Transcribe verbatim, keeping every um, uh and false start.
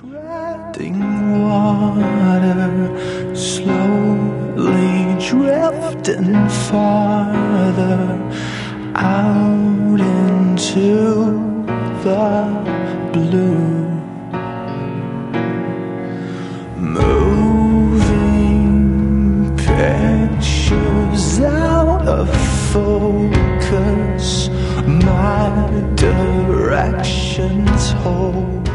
treading water, slowly drifting farther out into the blue. Moving pictures out of focus, my directions hold